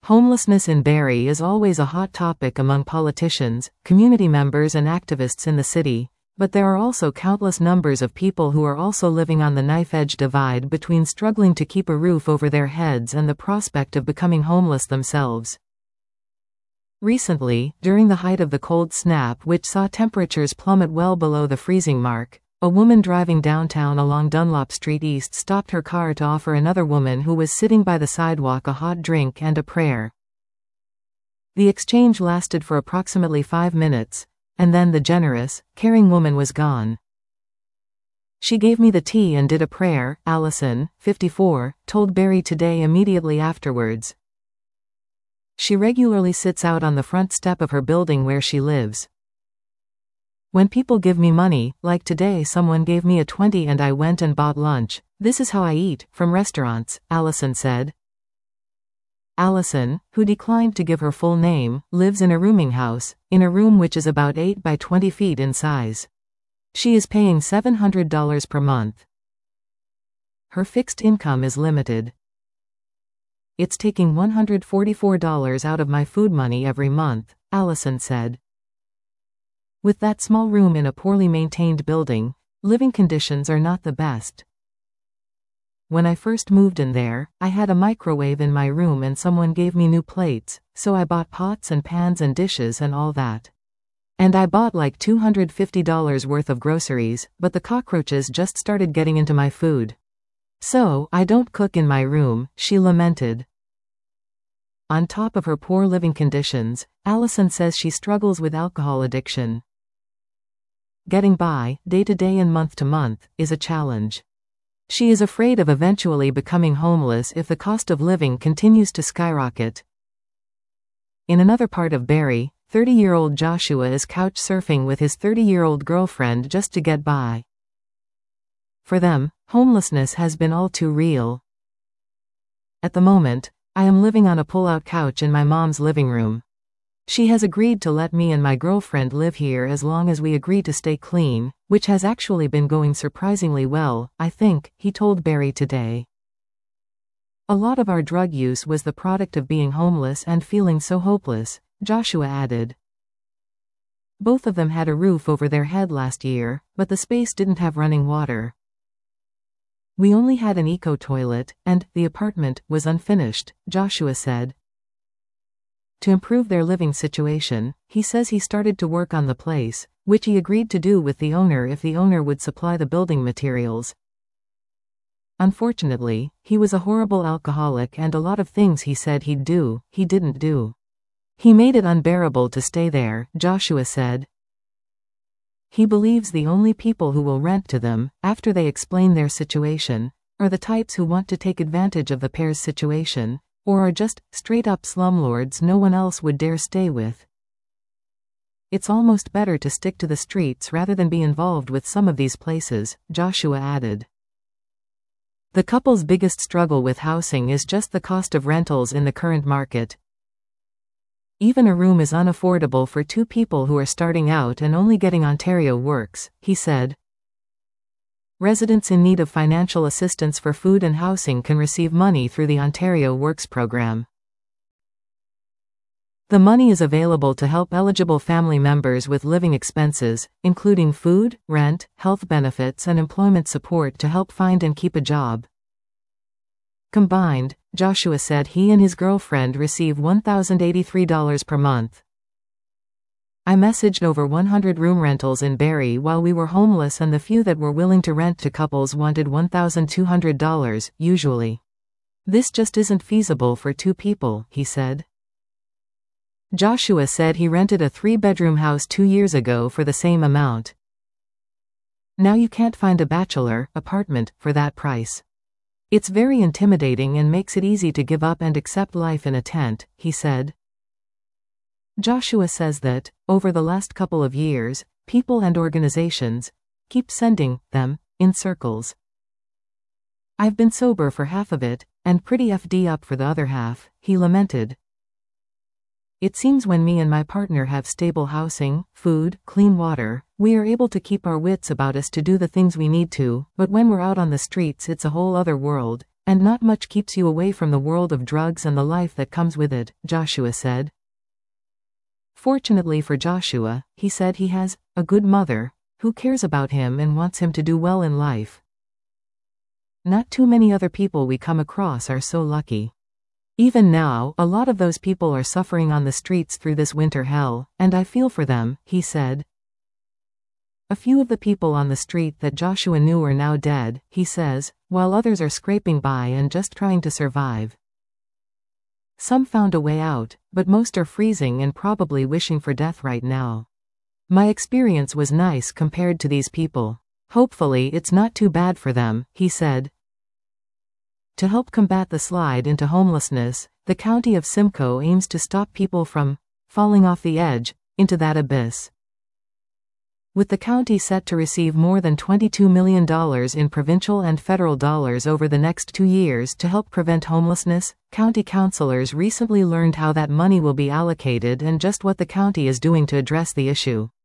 Homelessness in Barrie is always a hot topic among politicians, community members and activists in the city, but there are also countless numbers of people who are also living on the knife-edge divide between struggling to keep a roof over their heads and the prospect of becoming homeless themselves. Recently, during the height of the cold snap which saw temperatures plummet well below the freezing mark, a woman driving downtown along Dunlop Street East stopped her car to offer another woman who was sitting by the sidewalk a hot drink and a prayer. The exchange lasted for approximately 5 minutes, and then the generous, caring woman was gone. She gave me the tea and did a prayer, Allison, 54, told Barrie Today immediately afterwards. She regularly sits out on the front step of her building where she lives. When people give me money, like today someone gave me a 20 and I went and bought lunch. This is how I eat, from restaurants, Allison said. Allison, who declined to give her full name, lives in a rooming house, in a room which is about 8 by 20 feet in size. She is paying $700 per month. Her fixed income is limited. It's taking $144 out of my food money every month, Allison said. With that small room in a poorly maintained building, living conditions are not the best. When I first moved in there, I had a microwave in my room and someone gave me new plates, so I bought pots and pans and dishes and all that. And I bought like $250 worth of groceries, but the cockroaches just started getting into my food. So, I don't cook in my room, she lamented. On top of her poor living conditions, Allison says she struggles with alcohol addiction. Getting by, day to day and month to month, is a challenge. She is afraid of eventually becoming homeless if the cost of living continues to skyrocket. In another part of Barrie, 30-year-old Joshua is couch surfing with his 30-year-old girlfriend just to get by. For them, homelessness has been all too real. At the moment, I am living on a pull-out couch in my mom's living room. She has agreed to let me and my girlfriend live here as long as we agree to stay clean, which has actually been going surprisingly well, I think, he told Barrie Today. A lot of our drug use was the product of being homeless and feeling so hopeless, Joshua added. Both of them had a roof over their head last year, but the space didn't have running water. We only had an eco-toilet, and the apartment was unfinished, Joshua said. To improve their living situation, he says he started to work on the place, which he agreed to do with the owner if the owner would supply the building materials. Unfortunately, he was a horrible alcoholic and a lot of things he said he'd do, he didn't do. He made it unbearable to stay there, Joshua said. He believes the only people who will rent to them, after they explain their situation, are the types who want to take advantage of the pair's situation, or are just straight-up slumlords no one else would dare stay with. It's almost better to stick to the streets rather than be involved with some of these places, Joshua added. The couple's biggest struggle with housing is just the cost of rentals in the current market. Even a room is unaffordable for 2 people who are starting out and only getting Ontario Works, he said. Residents in need of financial assistance for food and housing can receive money through the Ontario Works program. The money is available to help eligible family members with living expenses, including food, rent, health benefits and employment support to help find and keep a job. Combined, Joshua said he and his girlfriend receive $1,083 per month. I messaged over 100 room rentals in Barrie while we were homeless and the few that were willing to rent to couples wanted $1,200, usually. This just isn't feasible for 2 people, he said. Joshua said he rented a 3-bedroom house 2 years ago for the same amount. Now you can't find a bachelor apartment for that price. It's very intimidating and makes it easy to give up and accept life in a tent, he said. Joshua says that, over the last couple of years, people and organizations keep sending them in circles. I've been sober for half of it, and pretty FD up for the other half, he lamented. It seems when me and my partner have stable housing, food, clean water, we are able to keep our wits about us to do the things we need to, but when we're out on the streets it's a whole other world, And not much keeps you away from the world of drugs and the life that comes with it, Joshua said. Fortunately for Joshua, he said he has a good mother who cares about him and wants him to do well in life. Not too many other people we come across are so lucky. Even now, a lot of those people are suffering on the streets through this winter hell, and I feel for them, he said. A few of the people on the street that Joshua knew are now dead, he says, while others are scraping by and just trying to survive. Some found a way out, but most are freezing and probably wishing for death right now. My experience was nice compared to these people. Hopefully it's not too bad for them, he said. To help combat the slide into homelessness, the county of Simcoe aims to stop people from falling off the edge into that abyss. With the county set to receive more than $22 million in provincial and federal dollars over the next 2 years to help prevent homelessness, county councilors recently learned how that money will be allocated and just what the county is doing to address the issue.